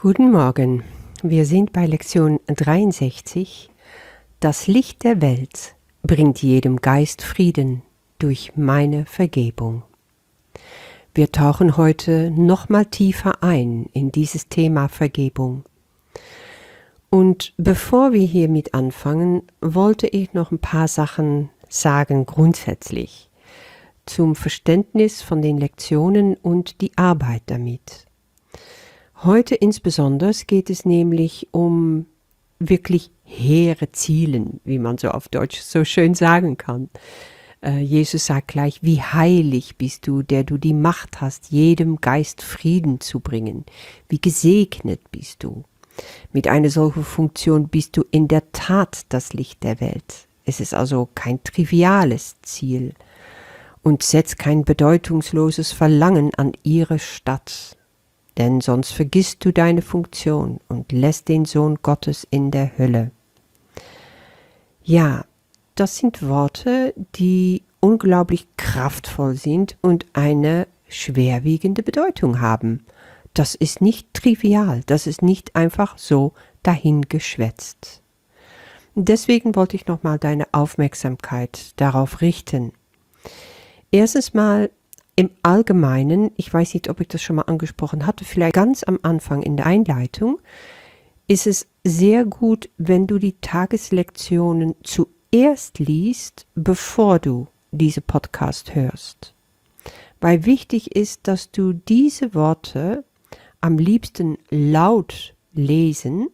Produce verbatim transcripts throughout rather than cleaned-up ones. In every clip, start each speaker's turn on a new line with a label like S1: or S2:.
S1: Guten Morgen, wir sind bei Lektion dreiundsechzig. Das Licht der Welt bringt jedem Geist Frieden durch meine Vergebung. Wir tauchen heute nochmal tiefer ein in dieses Thema Vergebung. Und bevor wir hiermit anfangen, wollte ich noch ein paar Sachen sagen grundsätzlich zum Verständnis von den Lektionen und die Arbeit damit. Heute insbesondere geht es nämlich um wirklich hehre Zielen, wie man so auf Deutsch so schön sagen kann. Äh, Jesus sagt gleich, wie heilig bist du, der du die Macht hast, jedem Geist Frieden zu bringen. Wie gesegnet bist du. Mit einer solchen Funktion bist du in der Tat das Licht der Welt. Es ist also kein triviales Ziel und setzt kein bedeutungsloses Verlangen an ihre statt. Denn sonst vergisst du deine Funktion und lässt den Sohn Gottes in der Hölle. Ja, das sind Worte, die unglaublich kraftvoll sind und eine schwerwiegende Bedeutung haben. Das ist nicht trivial, das ist nicht einfach so dahingeschwätzt. Deswegen wollte ich nochmal deine Aufmerksamkeit darauf richten. Erstens mal im Allgemeinen, ich weiß nicht, ob ich das schon mal angesprochen hatte, vielleicht ganz am Anfang in der Einleitung, ist es sehr gut, wenn du die Tageslektionen zuerst liest, bevor du diese Podcast hörst. Weil wichtig ist, dass du diese Worte am liebsten laut lesen,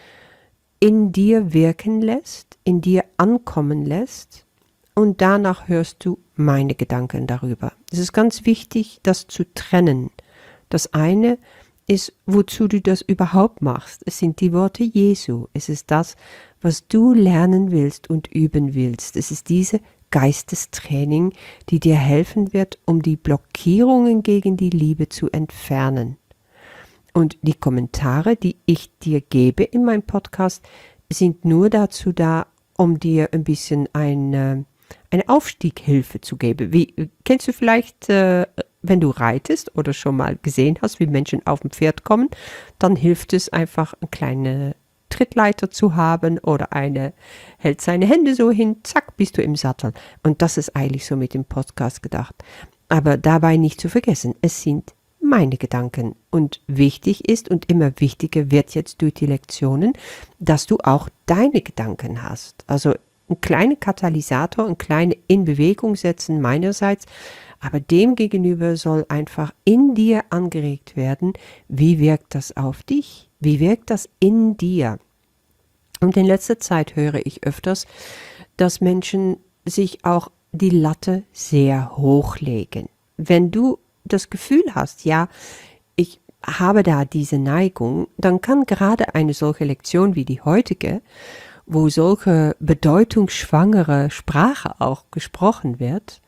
S1: in dir wirken lässt, in dir ankommen lässt und danach hörst du meine Gedanken darüber. Es ist ganz wichtig, das zu trennen. Das eine ist, wozu du das überhaupt machst. Es sind die Worte Jesu. Es ist das, was du lernen willst und üben willst. Es ist diese Geistestraining, die dir helfen wird, um die Blockierungen gegen die Liebe zu entfernen. Und die Kommentare, die ich dir gebe in meinem Podcast, sind nur dazu da, um dir ein bisschen eine, eine Aufstieghilfe zu geben. Wie, kennst du vielleicht, äh, wenn du reitest oder schon mal gesehen hast, wie Menschen auf dem Pferd kommen, dann hilft es einfach, eine kleine Trittleiter zu haben oder eine hält seine Hände so hin, zack, bist du im Sattel. Und das ist eigentlich so mit dem Podcast gedacht. Aber dabei nicht zu vergessen, es sind meine Gedanken. Und wichtig ist und immer wichtiger wird jetzt durch die Lektionen, dass du auch deine Gedanken hast. Also ein kleiner Katalysator, ein kleine in Bewegung setzen meinerseits, aber dem gegenüber soll einfach in dir angeregt werden, wie wirkt das auf dich? Wie wirkt das in dir? Und in letzter Zeit höre ich öfters, dass Menschen sich auch die Latte sehr hoch legen. Wenn du das Gefühl hast, ja, ich habe da diese Neigung, dann kann gerade eine solche Lektion wie die heutige, wo solche bedeutungsschwangere Sprache auch gesprochen wird,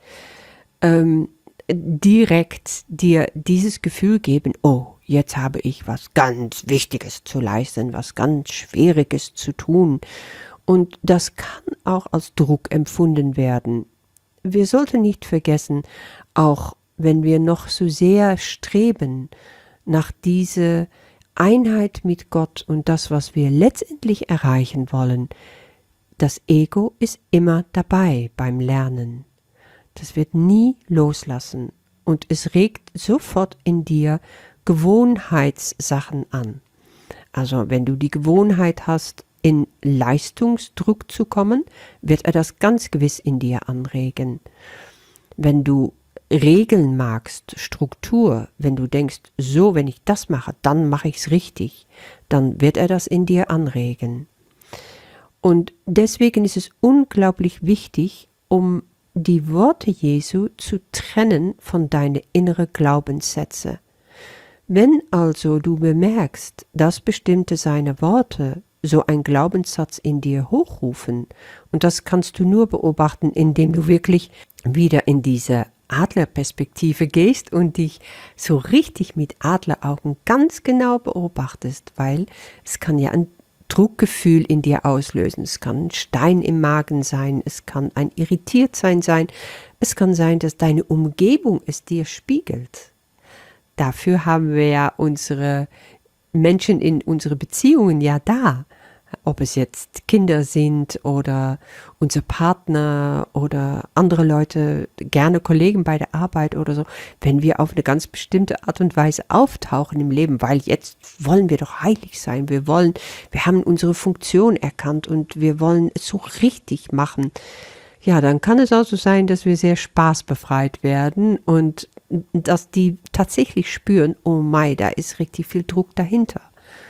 S1: ähm, direkt dir dieses Gefühl geben, oh, jetzt habe ich was ganz Wichtiges zu leisten, was ganz Schwieriges zu tun. Und das kann auch als Druck empfunden werden. Wir sollten nicht vergessen, auch wenn wir noch so sehr streben nach dieser Einheit mit Gott und das, was wir letztendlich erreichen wollen, das Ego ist immer dabei beim Lernen. Das wird nie loslassen und es regt sofort in dir Gewohnheitssachen an. Also wenn du die Gewohnheit hast, in Leistungsdruck zu kommen, wird er das ganz gewiss in dir anregen. Wenn du Regeln magst, Struktur, wenn du denkst, so, wenn ich das mache, dann mache ich es richtig, dann wird er das in dir anregen. Und deswegen ist es unglaublich wichtig, um die Worte Jesu zu trennen von deinen inneren Glaubenssätze. Wenn also du bemerkst, dass bestimmte seine Worte so ein Glaubenssatz in dir hochrufen, und das kannst du nur beobachten, indem du wirklich wieder in diese Adlerperspektive gehst und dich so richtig mit Adleraugen ganz genau beobachtest, weil es kann ja ein Druckgefühl in dir auslösen. Es kann ein Stein im Magen sein, es kann ein Irritiertsein sein, es kann sein, dass deine Umgebung es dir spiegelt. Dafür haben wir ja unsere Menschen in unsere Beziehungen ja da. Ob es jetzt Kinder sind oder unser Partner oder andere Leute, gerne Kollegen bei der Arbeit oder so, wenn wir auf eine ganz bestimmte Art und Weise auftauchen im Leben, weil jetzt wollen wir doch heilig sein, wir wollen, wir haben unsere Funktion erkannt und wir wollen es so richtig machen. Ja, dann kann es auch so sein, dass wir sehr spaßbefreit werden und dass die tatsächlich spüren, oh mei, da ist richtig viel Druck dahinter.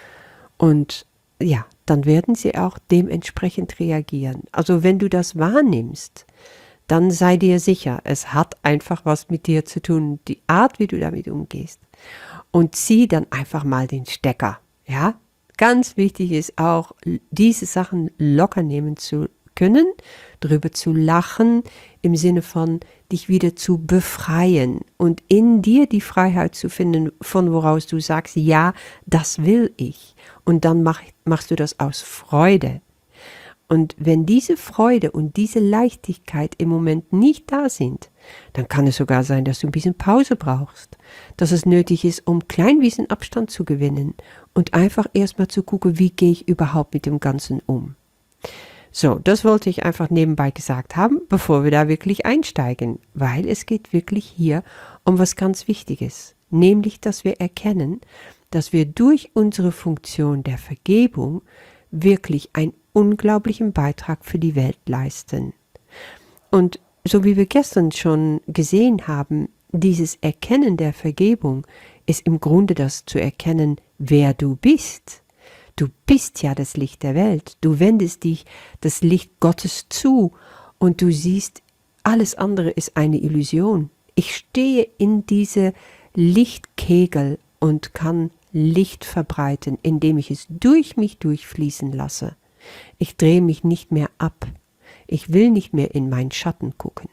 S1: Und ja, dann werden sie auch dementsprechend reagieren. Also wenn du das wahrnimmst, dann sei dir sicher, es hat einfach was mit dir zu tun, die Art, wie du damit umgehst. Und zieh dann einfach mal den Stecker, ja? Ganz wichtig ist auch, diese Sachen locker nehmen zu können, drüber zu lachen, im Sinne von dich wieder zu befreien und in dir die Freiheit zu finden, von woraus du sagst, ja, das will ich. Und dann mach, machst du das aus Freude. Und wenn diese Freude und diese Leichtigkeit im Moment nicht da sind, dann kann es sogar sein, dass du ein bisschen Pause brauchst, dass es nötig ist, um klein bisschen Abstand zu gewinnen und einfach erstmal zu gucken, wie gehe ich überhaupt mit dem Ganzen um. So, das wollte ich einfach nebenbei gesagt haben, bevor wir da wirklich einsteigen, weil es geht wirklich hier um was ganz Wichtiges, nämlich, dass wir erkennen, dass wir durch unsere Funktion der Vergebung wirklich einen unglaublichen Beitrag für die Welt leisten. Und so wie wir gestern schon gesehen haben, dieses Erkennen der Vergebung ist im Grunde das zu erkennen, wer du bist. Du bist ja das Licht der Welt. Du wendest dich das Licht Gottes zu und du siehst, alles andere ist eine Illusion. Ich stehe in diese Lichtkegel und kann Licht verbreiten, indem ich es durch mich durchfließen lasse. Ich drehe mich nicht mehr ab. Ich will nicht mehr in meinen Schatten gucken.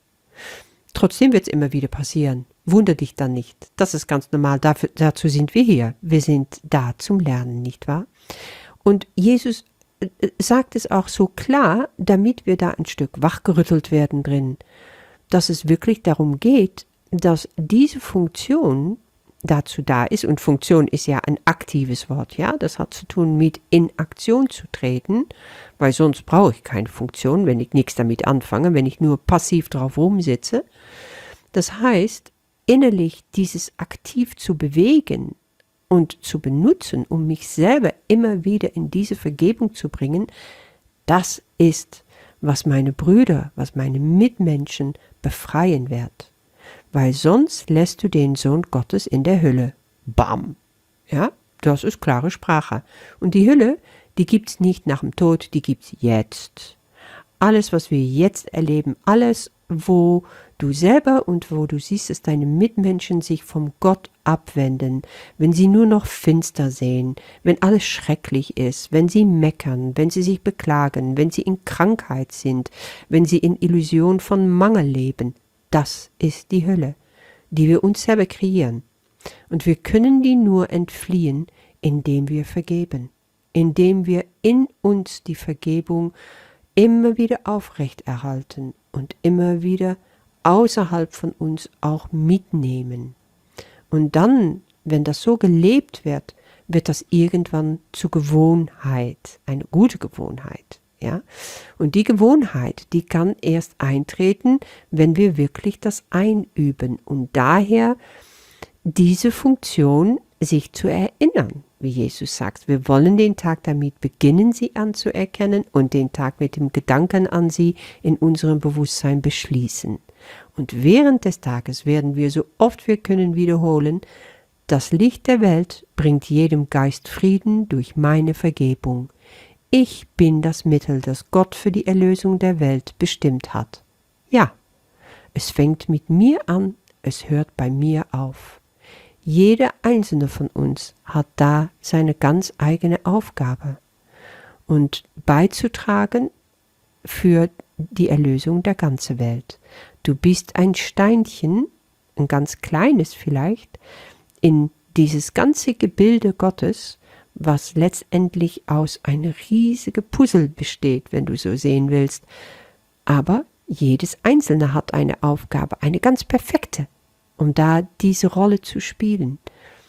S1: Trotzdem wird es immer wieder passieren. Wunder dich dann nicht. Das ist ganz normal. Dafür, dazu sind wir hier. Wir sind da zum Lernen, nicht wahr? Und Jesus sagt es auch so klar, damit wir da ein Stück wachgerüttelt werden drin, dass es wirklich darum geht, dass diese Funktion dazu da ist, und Funktion ist ja ein aktives Wort, ja, das hat zu tun mit in Aktion zu treten, weil sonst brauche ich keine Funktion, wenn ich nichts damit anfange, wenn ich nur passiv drauf rumsitze. Das heißt, innerlich dieses aktiv zu bewegen und zu benutzen, um mich selber immer wieder in diese Vergebung zu bringen, das ist, was meine Brüder, was meine Mitmenschen befreien wird. Weil sonst lässt du den Sohn Gottes in der Hölle. Bam! Ja, das ist klare Sprache. Und die Hölle, die gibt's nicht nach dem Tod, die gibt's jetzt. Alles, was wir jetzt erleben, alles, wo du selber und wo du siehst, dass deine Mitmenschen sich vom Gott abwenden, wenn sie nur noch finster sehen, wenn alles schrecklich ist, wenn sie meckern, wenn sie sich beklagen, wenn sie in Krankheit sind, wenn sie in Illusion von Mangel leben, das ist die Hölle, die wir uns selber kreieren. Und wir können die nur entfliehen, indem wir vergeben, indem wir in uns die Vergebung immer wieder aufrechterhalten und immer wieder außerhalb von uns auch mitnehmen. Und dann, wenn das so gelebt wird, wird das irgendwann zur Gewohnheit, eine gute Gewohnheit. Ja? Und die Gewohnheit, die kann erst eintreten, wenn wir wirklich das einüben. Und daher diese Funktion, sich zu erinnern, wie Jesus sagt. Wir wollen den Tag damit beginnen, sie anzuerkennen und den Tag mit dem Gedanken an sie in unserem Bewusstsein beschließen. Und während des Tages werden wir so oft wir können wiederholen, das Licht der Welt bringt jedem Geist Frieden durch meine Vergebung. Ich bin das Mittel, das Gott für die Erlösung der Welt bestimmt hat. Ja, es fängt mit mir an, es hört bei mir auf. Jeder einzelne von uns hat da seine ganz eigene Aufgabe und beizutragen für die Erlösung der ganzen Welt. Du bist ein Steinchen, ein ganz kleines vielleicht, in dieses ganze Gebilde Gottes, was letztendlich aus einem riesigen Puzzle besteht, wenn du so sehen willst. Aber jedes Einzelne hat eine Aufgabe, eine ganz perfekte, um da diese Rolle zu spielen.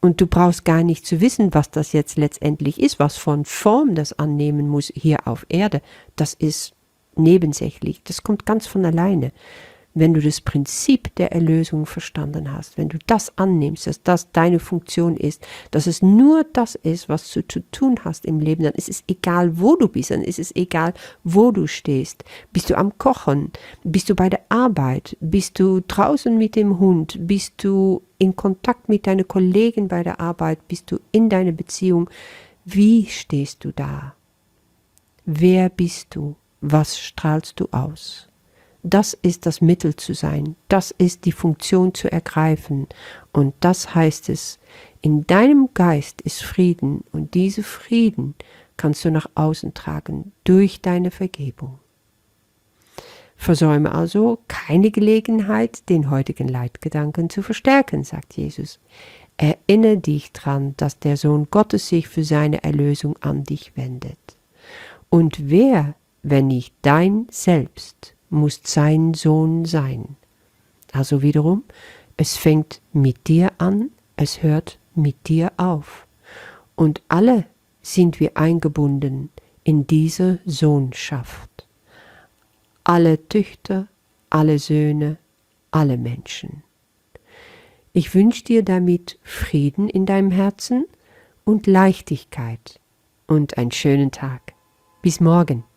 S1: Und du brauchst gar nicht zu wissen, was das jetzt letztendlich ist, was von Form das annehmen muss hier auf Erde. Das ist nebensächlich, das kommt ganz von alleine. Wenn du das Prinzip der Erlösung verstanden hast, wenn du das annimmst, dass das deine Funktion ist, dass es nur das ist, was du zu tun hast im Leben, dann ist es egal, wo du bist, dann ist es egal, wo du stehst. Bist du am Kochen? Bist du bei der Arbeit? Bist du draußen mit dem Hund? Bist du in Kontakt mit deinen Kollegen bei der Arbeit? Bist du in deiner Beziehung? Wie stehst du da? Wer bist du? Was strahlst du aus? Das ist das Mittel zu sein, das ist die Funktion zu ergreifen. Und das heißt es, in deinem Geist ist Frieden und diese Frieden kannst du nach außen tragen durch deine Vergebung. Versäume also keine Gelegenheit, den heutigen Leitgedanken zu verstärken, sagt Jesus. Erinnere dich daran, dass der Sohn Gottes sich für seine Erlösung an dich wendet. Und wer, wenn nicht dein Selbst, muss sein Sohn sein. Also wiederum, es fängt mit dir an, es hört mit dir auf. Und alle sind wir eingebunden in diese Sohnschaft. Alle Töchter, alle Söhne, alle Menschen. Ich wünsche dir damit Frieden in deinem Herzen und Leichtigkeit und einen schönen Tag. Bis morgen.